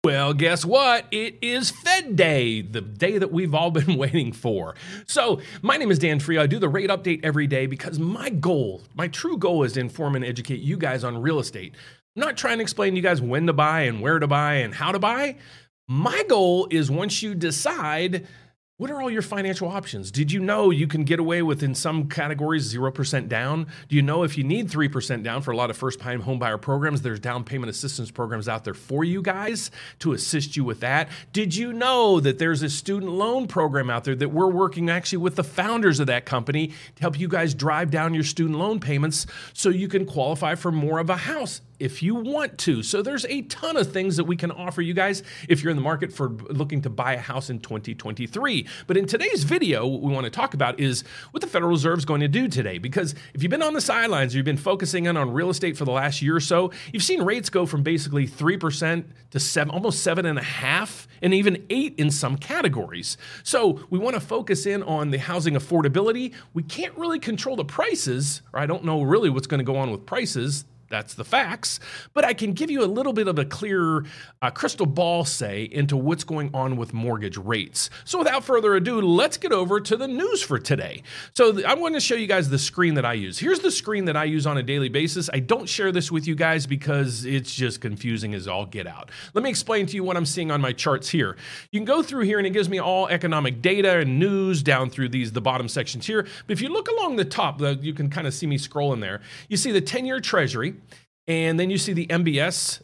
Well, guess what? It is Fed Day, the day that we've all been waiting for. So, my name is Dan Frio. I do the rate update every day because my true goal is to inform and educate you guys on real estate. I'm not trying to explain to you guys when to buy and where to buy and how to buy. My goal is once you decide, what are all your financial options? Did you know you can get away with, in some categories, 0% down? Do you know if you need 3% down for a lot of first-time home buyer programs, there's down payment assistance programs out there for you guys to assist you with that? Did you know that there's a student loan program out there that we're working actually with the founders of that company to help you guys drive down your student loan payments so you can qualify for more of a house if you want to? So there's a ton of things that we can offer you guys if you're in the market for looking to buy a house in 2023. But in today's video, what we want to talk about is what the Federal Reserve is going to do today. Because if you've been on the sidelines, or you've been focusing in on real estate for the last year or so, you've seen rates go from basically 3% to almost 7.5%, and even 8% in some categories. So we want to focus in on the housing affordability. We can't really control the prices, or I don't know really what's going to go on with prices. That's the facts, but I can give you a little bit of a clear crystal ball, say, into what's going on with mortgage rates. So without further ado, let's get over to the news for today. So I want to show you guys the screen that I use. Here's the screen that I use on a daily basis. I don't share this with you guys because it's just confusing as all get out. Let me explain to you what I'm seeing on my charts here. You can go through here and it gives me all economic data and news down through the bottom sections here. But if you look along the top, you can kind of see me scrolling there. You see the 10-year Treasury. And then you see the MBS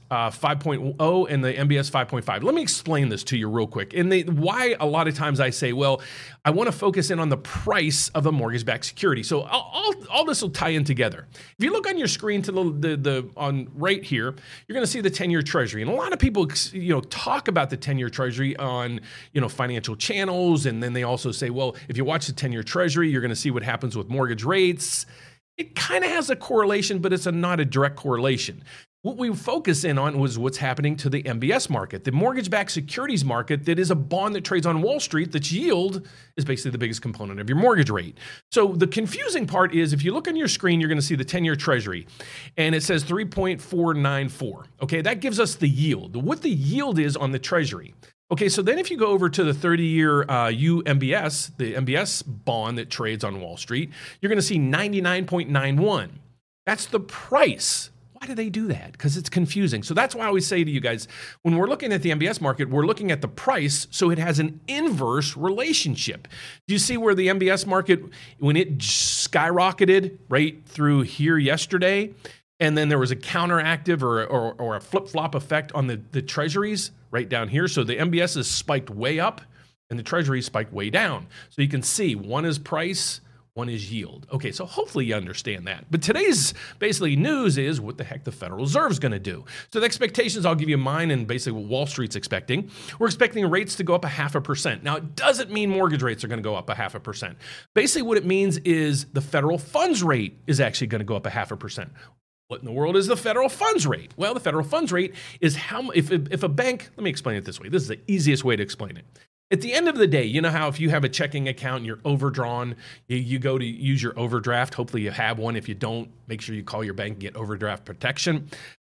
5.0 and the MBS 5.5. Let me explain this to you real quick. And why a lot of times I say, well, I want to focus in on the price of a mortgage-backed security. So all this will tie in together. If you look on your screen to on right here, you're going to see the 10-year Treasury. And a lot of people, talk about the 10-year Treasury on, financial channels. And then they also say, well, if you watch the 10-year Treasury, you're going to see what happens with mortgage rates. It kind of has a correlation, but it's not a direct correlation. What we focus in on was what's happening to the MBS market, the mortgage-backed securities market that is a bond that trades on Wall Street, that's yield is basically the biggest component of your mortgage rate. So the confusing part is if you look on your screen, you're going to see the 10-year Treasury, and it says 3.494. Okay, that gives us the yield, what the yield is on the Treasury. Okay, so then if you go over to the 30-year UMBS, the MBS bond that trades on Wall Street, you're going to see 99.91. That's the price. Why do they do that? Because it's confusing. So that's why I always say to you guys, when we're looking at the MBS market, we're looking at the price, so it has an inverse relationship. Do you see where the MBS market, when it skyrocketed right through here yesterday, and then there was a counteractive or a flip-flop effect on the treasuries right down here. So the MBS is spiked way up and the treasury spiked way down. So you can see one is price, one is yield. Okay, so hopefully you understand that. But today's basically news is what the heck the Federal Reserve is going to do. So the expectations, I'll give you mine and basically what Wall Street's expecting. We're expecting rates to go up 0.5%. Now, it doesn't mean mortgage rates are going to go up 0.5%. Basically what it means is the federal funds rate is actually going to go up 0.5%. What in the world is the federal funds rate? Well, the federal funds rate is if a bank, let me explain it this way. This is the easiest way to explain it. At the end of the day, you know how if you have a checking account and you're overdrawn, you go to use your overdraft. Hopefully you have one. If you don't, make sure you call your bank and get overdraft protection.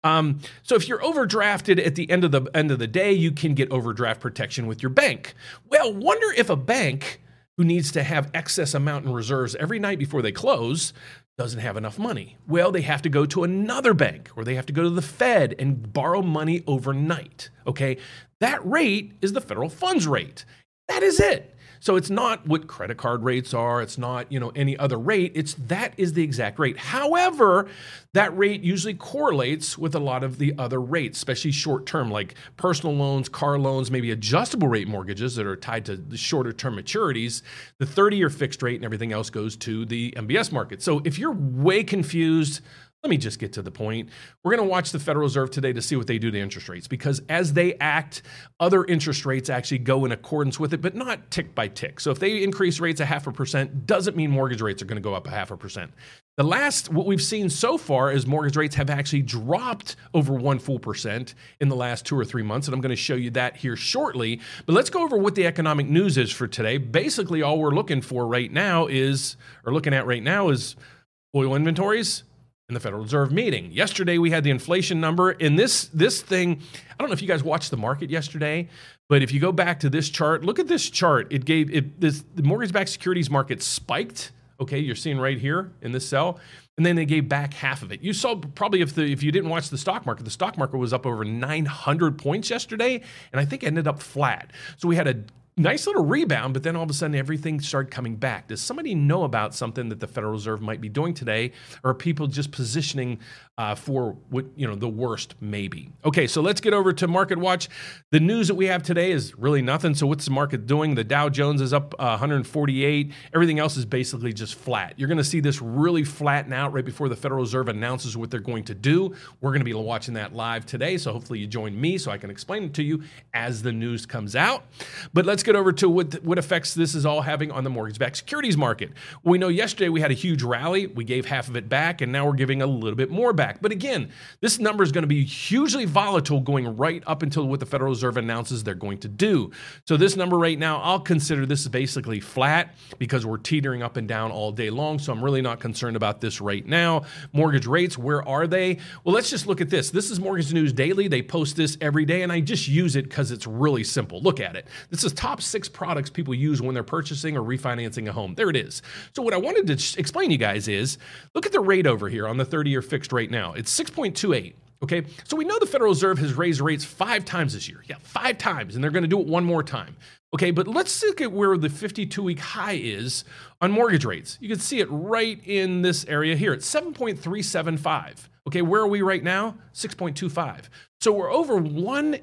So if you're overdrafted at the end of the day, you can get overdraft protection with your bank. Well, wonder if a bank who needs to have excess amount in reserves every night before they close doesn't have enough money. Well, they have to go to another bank or they have to go to the Fed and borrow money overnight. Okay, that rate is the federal funds rate. That is it. So it's not what credit card rates are. It's not, any other rate. That is the exact rate. However, that rate usually correlates with a lot of the other rates, especially short term, like personal loans, car loans, maybe adjustable rate mortgages that are tied to the shorter term maturities. The 30-year fixed rate and everything else goes to the MBS market. So if you're way confused, let me just get to the point. We're going to watch the Federal Reserve today to see what they do to interest rates, because as they act, other interest rates actually go in accordance with it, but not tick by tick. So if they increase rates 0.5%, doesn't mean mortgage rates are going to go up 0.5%. What we've seen so far is mortgage rates have actually dropped over 1 full percent in the last 2 or 3 months, and I'm going to show you that here shortly. But let's go over what the economic news is for today. Basically, all we're looking at right now is oil inventories, in the Federal Reserve meeting. Yesterday, we had the inflation number, and this thing, I don't know if you guys watched the market yesterday, but if you go back to this chart, look at this chart. The mortgage-backed securities market spiked. Okay, you're seeing right here in this cell, and then they gave back half of it. You saw probably if you didn't watch the stock market was up over 900 points yesterday, and I think it ended up flat. So we had a nice little rebound, but then all of a sudden everything started coming back. Does somebody know about something that the Federal Reserve might be doing today, or are people just positioning for what, the worst maybe? Okay, so let's get over to Market Watch. The news that we have today is really nothing. So what's the market doing? The Dow Jones is up 148. Everything else is basically just flat. You're going to see this really flatten out right before the Federal Reserve announces what they're going to do. We're going to be watching that live today, so hopefully you join me so I can explain it to you as the news comes out. But let's get over to what effects this is all having on the mortgage-backed securities market. We know yesterday we had a huge rally. We gave half of it back, and now we're giving a little bit more back. But again, this number is going to be hugely volatile going right up until what the Federal Reserve announces they're going to do. So this number right now, I'll consider this is basically flat because we're teetering up and down all day long. So I'm really not concerned about this right now. Mortgage rates, where are they? Well, let's just look at this. This is Mortgage News Daily. They post this every day, and I just use it because it's really simple. Look at it. This is top 6 products people use when they're purchasing or refinancing a home. There it is. So what I wanted to explain to you guys is, look at the rate over here on the 30-year fixed rate now. It's 6.28. Okay, so we know the Federal Reserve has raised rates 5 times this year. Yeah, 5 times, and they're going to do it one more time. Okay, but let's look at where the 52-week high is on mortgage rates. You can see it right in this area here. It's 7.375. Okay, where are we right now? 6.25. So we're over 1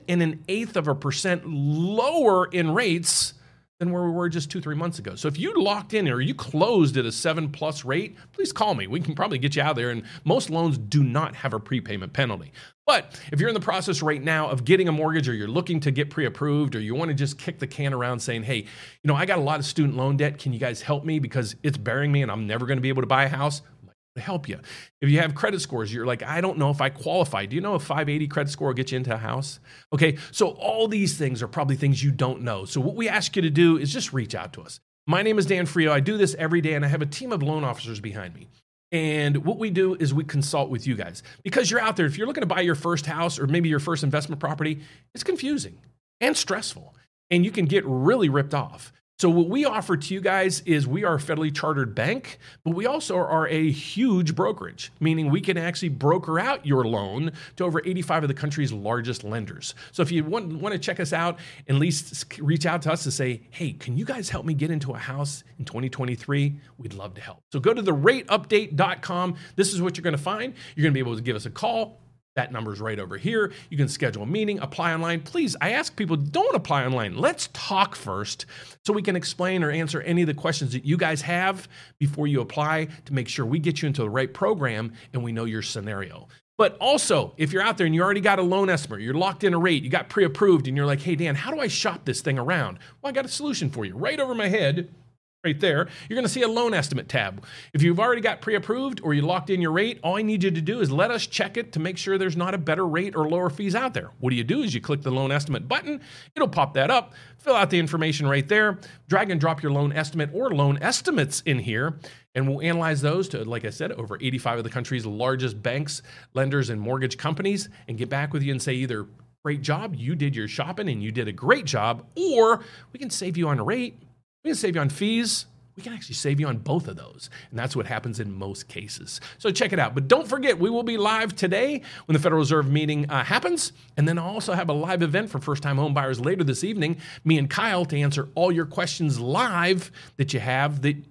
1/8% lower in rates than where we were just 2-3 months ago. So if you locked in or you closed at a 7+ rate, please call me. We can probably get you out there. And most loans do not have a prepayment penalty. But if you're in the process right now of getting a mortgage, or you're looking to get pre-approved, or you want to just kick the can around saying, hey, I got a lot of student loan debt. Can you guys help me because it's bearing me and I'm never going to be able to buy a house? To help you. If you have credit scores, you're like, I don't know if I qualify. Do you know a 580 credit score will get you into a house? Okay, so all these things are probably things you don't know. So what we ask you to do is just reach out to us. My name is Dan Frio. I do this every day, and I have a team of loan officers behind me. And what we do is we consult with you guys. Because you're out there, if you're looking to buy your first house or maybe your first investment property, it's confusing and stressful, and you can get really ripped off. So what we offer to you guys is we are a federally chartered bank, but we also are a huge brokerage, meaning we can actually broker out your loan to over 85 of the country's largest lenders. So if you want to check us out, at least reach out to us to say, hey, can you guys help me get into a house in 2023? We'd love to help. So go to therateupdate.com. This is what you're going to find. You're going to be able to give us a call. That number's right over here. You can schedule a meeting, apply online. Please, I ask people, don't apply online. Let's talk first so we can explain or answer any of the questions that you guys have before you apply to make sure we get you into the right program and we know your scenario. But also, if you're out there and you already got a loan estimate, you're locked in a rate, you got pre-approved, and you're like, hey, Dan, how do I shop this thing around? Well, I got a solution for you right over my head. Right there, you're going to see a loan estimate tab. If you've already got pre-approved or you locked in your rate, all I need you to do is let us check it to make sure there's not a better rate or lower fees out there. What do? Is you click the loan estimate button, it'll pop that up, fill out the information right there, drag and drop your loan estimate or loan estimates in here, and we'll analyze those to, like I said, over 85 of the country's largest banks, lenders, and mortgage companies, and get back with you and say either, great job, you did your shopping and you did a great job, or we can save you on a rate. We can save you on fees. We can actually save you on both of those. And that's what happens in most cases. So check it out. But don't forget, we will be live today when the Federal Reserve meeting happens. And then I'll also have a live event for first-time home buyers later this evening, me and Kyle, to answer all your questions live that you have that,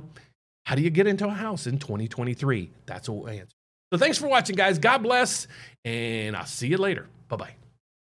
how do you get into a house in 2023? That's what we'll answer. So thanks for watching, guys. God bless, and I'll see you later. Bye-bye.